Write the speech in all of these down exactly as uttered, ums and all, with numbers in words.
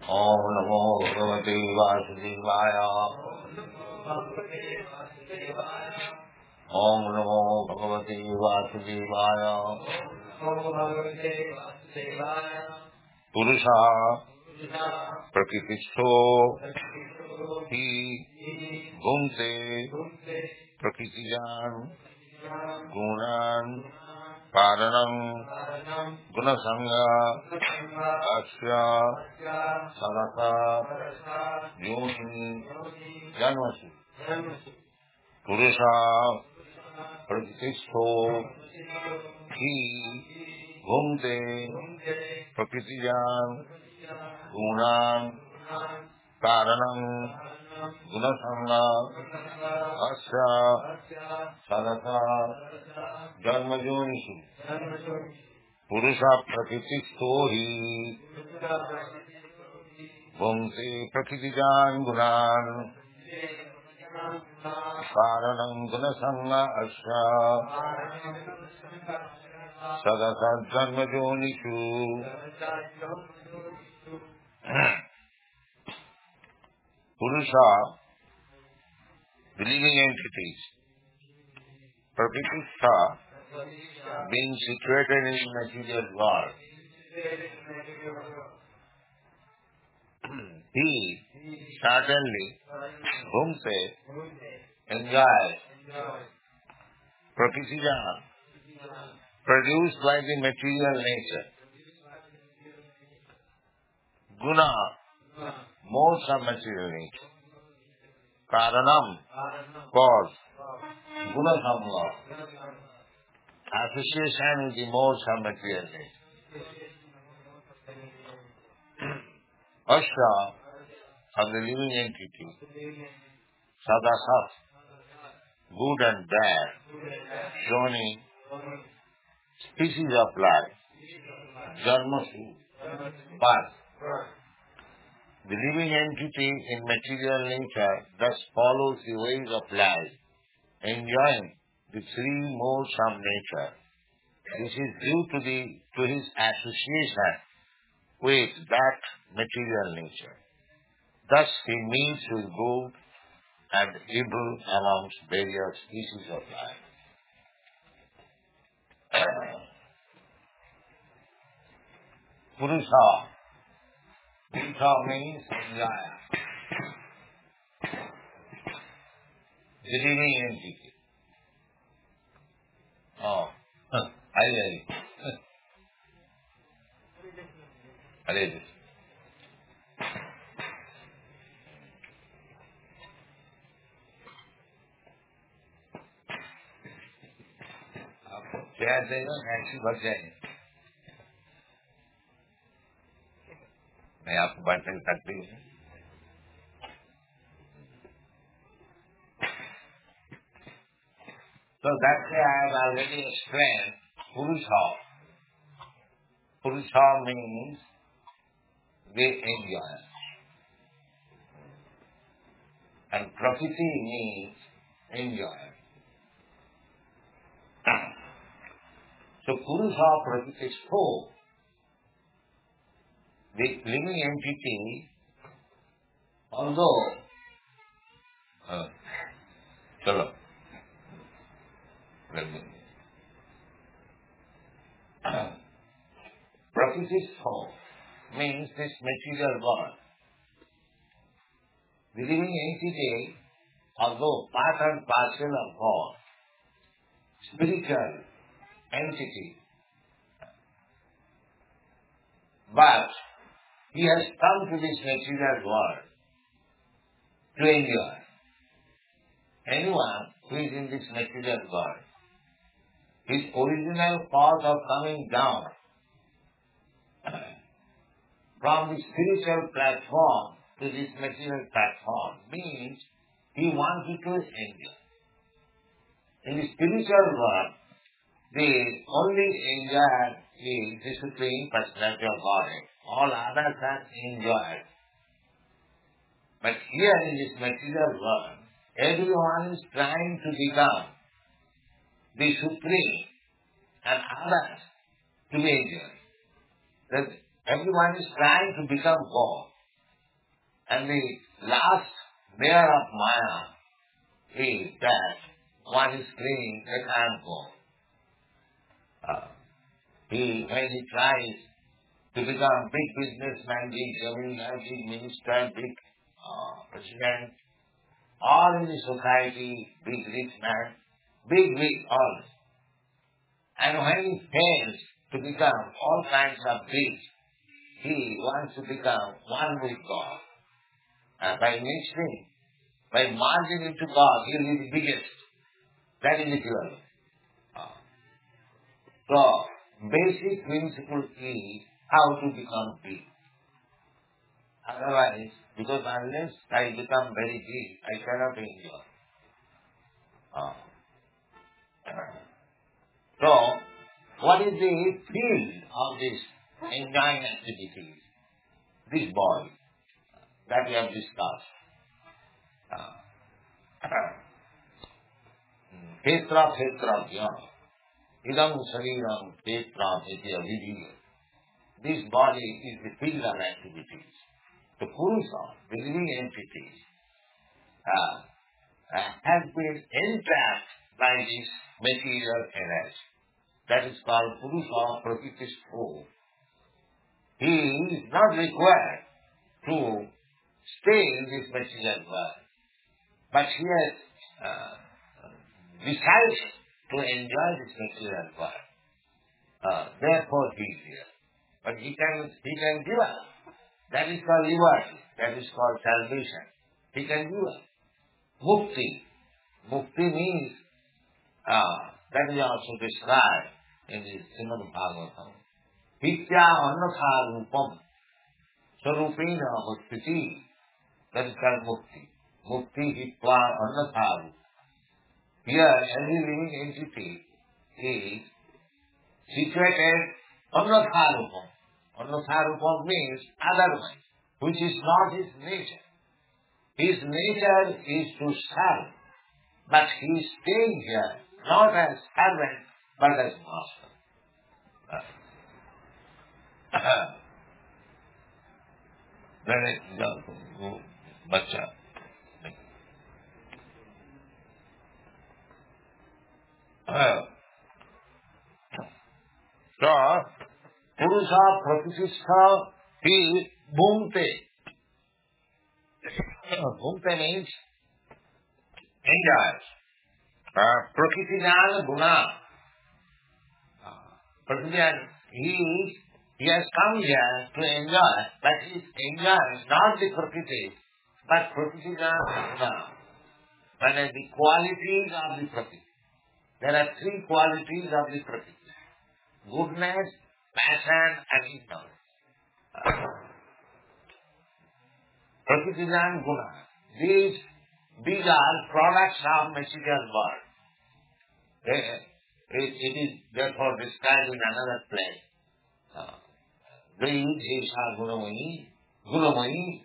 Om Namo Bhagavate Vasudevaya. Om Namo Bhagavate Vasudevaya. Purusha Prakritistho Hi Bhunte Prakritijan Gunan Karanam Gunasanga Asya Sarata Yoni Janvasu Purusha Prakristho Hi Bhunte Prakritijan Gunan Karanam Gunasanga Asya Sarata Janmajonishu Purusha Prakristho Hi Bhunte Prakritijan Gunan Karanam Gunasanga Asya Sarata Janmajonishu. Purusha, the living entities. Prakritistha, being situated in the material world. He certainly, bhunte, enjoys, prakritijan, produced by the material nature. Guna, modes of material nature. Karanam, cause. Guna samga, association with the modes of material nature. Asya, of the living entity. Sadasat, good and bad. Shoni, species of life. Janmasu, birth. The living entity in material nature thus follows the ways of life, enjoying the three modes of nature. This is due to the to his association with that material nature. Thus he meets with good and evil amongst various species of life. Purusha. Purusha means enjoyer. The living entity. Oh, Hare Hare. Hare Krishna. आपको प्यार देगा taxi भर जाएंगे. मैं आपको बांटने की तकलीफ हूँ. So that's why I have already explained Purusha. Purusha means the enjoyer. And Prakriti means enjoyer. So Purusha Prakristho, the living entity, although uh, chalo, Prakristho means this material world. The living entity, although part and parcel of God, spiritual entity, but he has come to this material world to enjoy. Anyone who is in this material world, his original cause of coming down from the spiritual platform to this material platform means he wanted to enjoy. In the spiritual world, the only enjoyer is the Supreme Personality of Godhead. All others are enjoyed. But here in this material world, everyone is trying to become the Supreme and others to be enjoyed. That everyone is trying to become God. And the last layer of Maya is that one is clinging the karma. Uh, he, when he tries to become big businessman, big governor, big minister, big uh, president, all in the society, big rich man, big, big, all. And when he fails to become all kinds of big, he wants to become one with God. And by mixing, by merging into God, he will be the biggest. That is the theory. Uh, so, basic principle is how to become big. Otherwise, because unless I become very big, I cannot enjoy. Uh, so, what is the field of this enjoying activities? This body that we have discussed. Uh, Petra Petra Jnana. Idam Shariram Petra Petra Vidya. This body is the field of activities. The Purusha, the living entity, uh, uh, has been entrapped by this material energy. That is called Purusha Prakriti. He is not required to stay in this material world, but he has uh, decided to enjoy this material world. Uh, therefore he is here. But he can, he can give up. That is called liberty. That is called salvation. He can give up. Mukti. Mukti means, uh, that is also described in the Srimad Bhagavatam. Hitya annatha rupam. Sarupena bhaktiti. That is called mukti. Mukti hitva annatha rupam. Here, every living entity is situated annatha rupam. Annatha rupam means otherwise, which is not his nature. His nature is to serve, but he is staying here not as servant, but as master. Very young bacha. So, Purusha Pratishtha, he bhumte. Bhumte means enjoys. Prakriti guna. Prakriti, he is, he has come here to enjoy, but he is enjoying not the Prakriti, but Prakriti guna. But the qualities of the Prakriti. There are three qualities of the Prakriti. Goodness, passion and ignorance. Prakriti and guna. These, these are products of material world. It, it is therefore described in another place. These is gunamayi, gunamayi,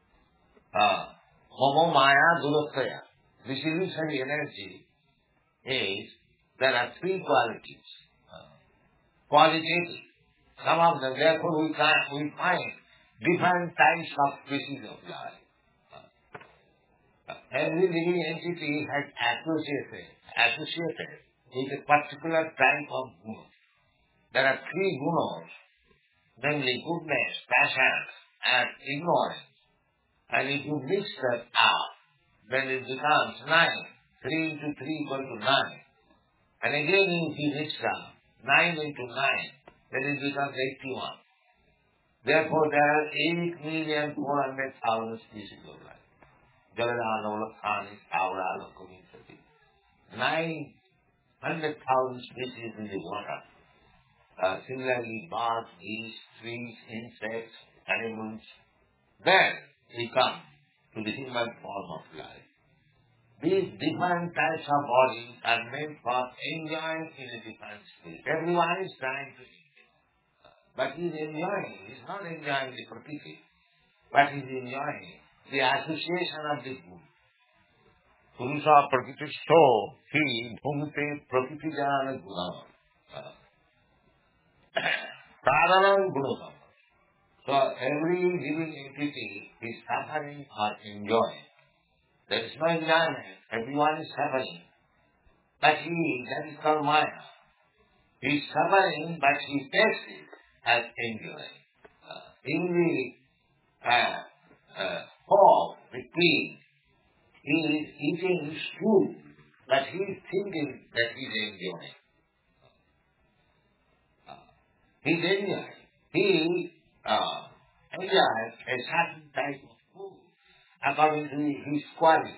momo maya durasaya. This illusory energy is, there are three qualities. Qualitative. Some of them, therefore we can we find different types of species of life. Every living entity has associated, associated with a particular type of guna. There are three gunas, namely goodness, passion, and ignorance. And if you mix that up, then it becomes nine. Three into three equal to nine. And again if you mix up, nine into nine, then it becomes eighty-one. Therefore, there are eight million four hundred thousand species of life. Nine hundred thousand species in the water. Uh, similarly, birds, beasts, trees, insects, animals. Then we come to the human form of life. These different types of bodies are meant for enjoying in a different state. Everyone is trying to enjoy. But he is enjoying. He is not enjoying the Prakriti, but he is enjoying the association of the guna. Purusha Prakriti so he bhumte Prakriti jnana guna. Sadhanam guna. So every living entity is suffering or enjoying. There is no enjoyment. Everyone is suffering. But he, that is called Maya. He is suffering, but he takes it as enjoying. Uh, in the uh, uh, hall, the king, he is eating his food, but he is thinking that he is enjoying. Uh, he is enjoying. He uh, enjoys a certain type of food according to his quality.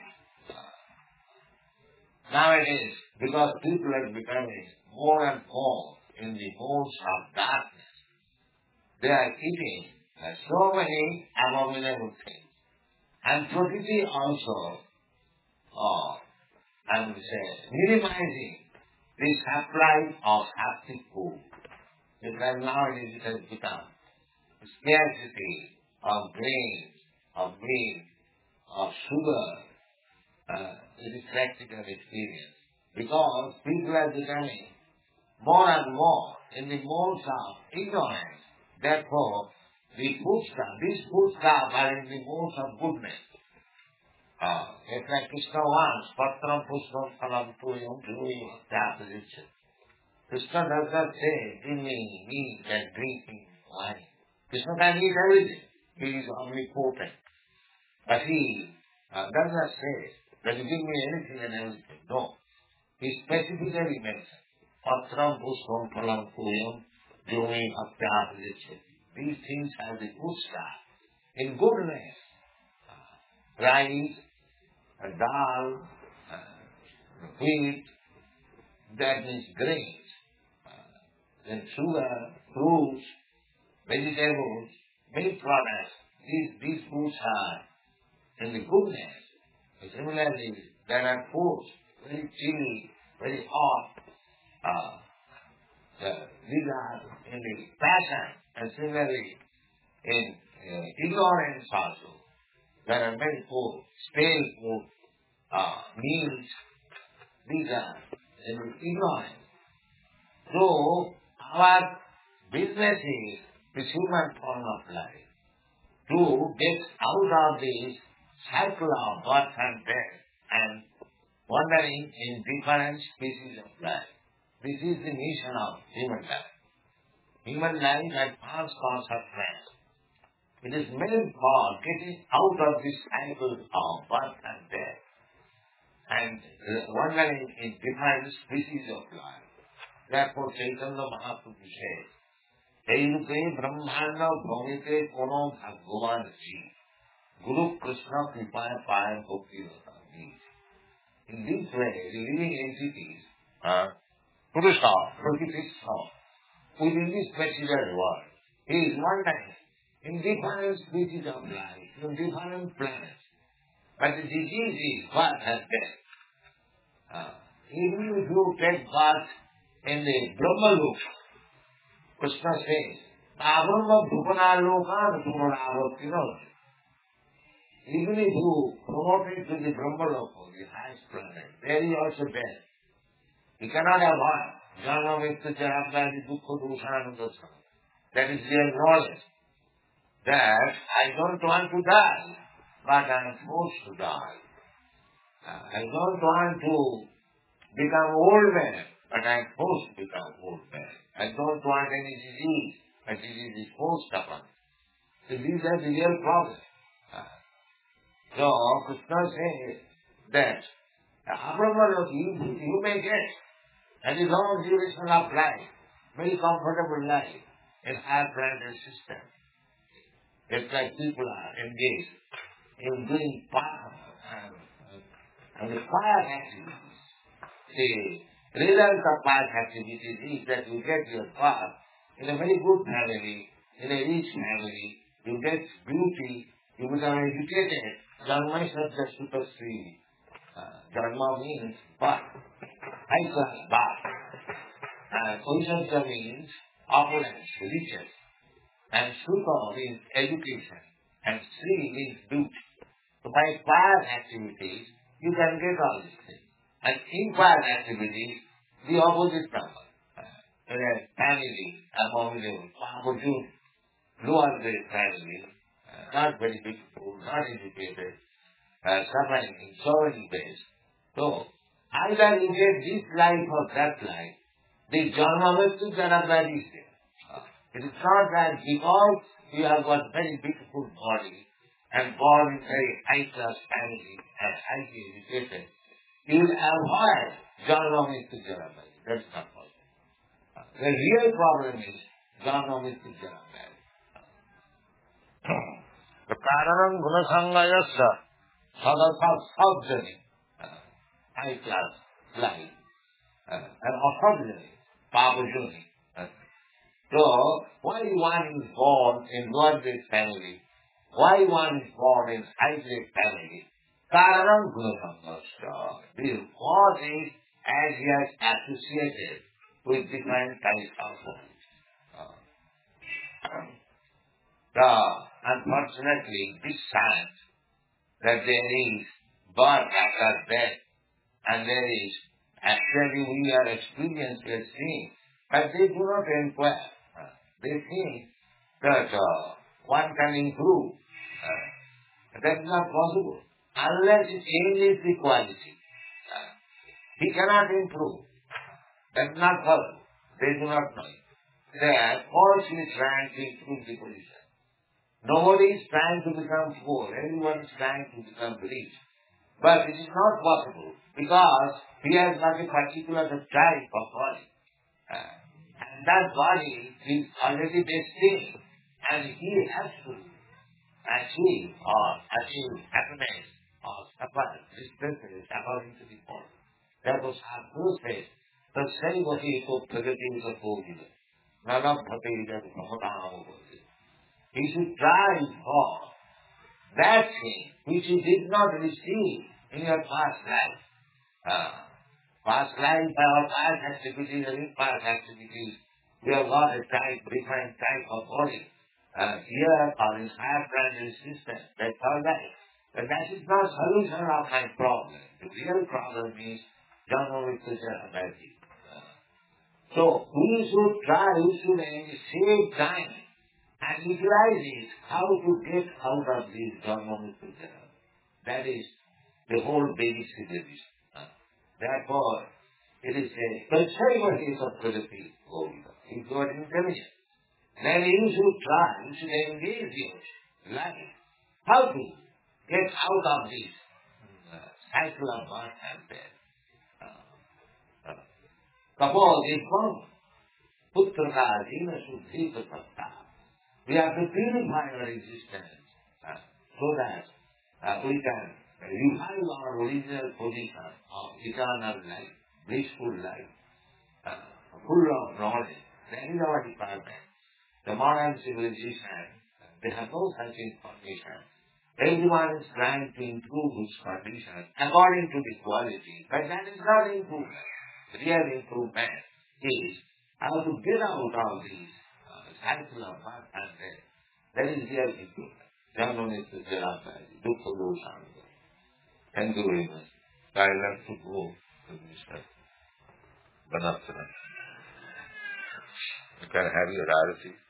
Nowadays, because people are becoming more and more in the modes of darkness, they are eating uh, so many abominable things. And Prakriti also, uh, I would say, minimizing the supply of healthy food. Because nowadays it has become scarcity of grains, of meat, of sugar. Uh, it is practical experience. Because people are becoming more and more in the modes of ignorance. Therefore, the food stuff, these food stuff are in the modes of goodness. Uh, it's like Krishna wants, Patram Pushpam Phalam Tuyam Jui Bhakti. Krishna does not say, give me meat and drinking wine. Krishna can eat everything. He is omnipotent. But he uh, does not say that you give me anything and everything. No. He specifically mentions, Patram Pushpam Phalam Tuyam Jui Bhakti. These things have the food stuff. In goodness, uh, rice, uh, dal, uh, wheat, that means grains, uh, then sugar, fruits, vegetables, milk products, these, these foods are in the goodness. And similarly, there are foods, very chilly, very hot, uh, uh, these are in the passion, and similarly, in uh, ignorance also, there are many foods, stale food, uh, meals, these are in ignorance. So, our business is the human form of life, to get out of this cycle of birth and death and wandering in different species of life. This is the mission of human life. Human life has past consequence. It is meant for getting out of this cycle of birth and death and wandering in different species of life. Therefore, Chaitanya Mahaprabhu says, Eirupe Brahmanda Bhavite Kono Bhagavan Ji Guru Krishna Kripaya Paya Bhakti Rata. In this way, the living entities, uh, Purusha, Prakriti, within this material world, he is wandering in different species of life, in different planets. But the disease is birth and death. Uh, even if you take birth in the Brahma Loka, Krishna says, Abrahma Bhupana Loka Bhupana. Even if you promote it to the Brahma Loka, the highest planet, there is also death. He cannot avoid Jnana Mrityu Charabdhati Dukkha Dushanandasa. That is their knowledge. That I don't want to die, but I am forced to die. I don't want to become old man, but I am forced to become old man. I don't want any disease, but disease is forced upon me. So these are the real problems. So Krishna says that Abrahma, you, you may get and the long duration of life, very comfortable life in higher planetary system. It's like people are engaged in doing fire and, and the fire activities. The result of fire activities is that you get your path in a very good family, in a rich family, you get beauty, you become educated. Dharma is not just supersede. Uh, dharma means birth, high class birth. And Vaishnav means opulence, riches. And Sukha means education. And Sri means beauty. So by fire activities, you can get all these things. And in fire activities, the opposite number. Uh, in a family, abominable, opportunity. lower grade family, uh, not very beautiful, not educated, uh, suffering in so many ways. So, either you get this life or that life, the Janmamrityu Janabhaya is there. Uh, it is not that because you have got very beautiful body and born in very high-class family and highly educated, you will avoid Janmamrityu Janabhaya. That's not possible. Uh, the real problem is Janmamrityu Janabhaya. The Karanam Gunasangayasya Sadasa Sadjani, high-class life, uh, and Asadjani, Pavajani. Uh, so, why one is born in lower-grade family, why one is born in high-grade family, Karanam Gunasangayasya. This cause is as he has associated with different types of life. Uh, the, unfortunately, this science that there is birth after death and there is actually we are experienced, we are seeing, but they do not inquire. Uh, they think that uh, one can improve. Uh, that is not possible unless it changes the quality. Uh, he cannot improve. That is not possible. They do not know it. They are falsely trying to improve the position. Nobody is trying to become poor. Everyone is trying to become rich. But it is not possible because he has got a particular type of body. Uh, and that body is already destined and he has to achieve or achieve happiness or suffer distances according to the body. That was Sadhguru says, the same way he took pragati is a bhogila. Nana bhati is a bhagavata. He should try for that thing which you did not receive in your past life. Uh, past life, by our past activities and in past activities, we have got a type, different type of body. Uh, here or in higher planetary system, that's all right. But that is not solution of my problem. The real problem is Janmamrityu Janabhaya. Uh, so we should try, we should at the same time and utilize it, how to get out of this Janmamrityu Janabhaya. That is the whole basic situation. Uh, therefore, it is a conservative case of philosophy. If you are intelligent, then you should try, you should engage your life. How to get out of this uh, cycle of birth and death. Uh, uh, suppose if one putra ka jina shuddhi satta, we have to purify our existence uh, so that uh, we can revive our original position of eternal life, blissful life, uh, full of knowledge. That is our department. The modern civilization, they have no such information. Everyone is trying to improve his condition according to the quality, but that is not improvement. Real improvement is how to get out of this uh, cycle of birth and death. That is real improvement. Janmamrityu Janabhaya, Dukkha Dosanga. Thank you very much. I like to go to Mister Banasana. You can have your arati.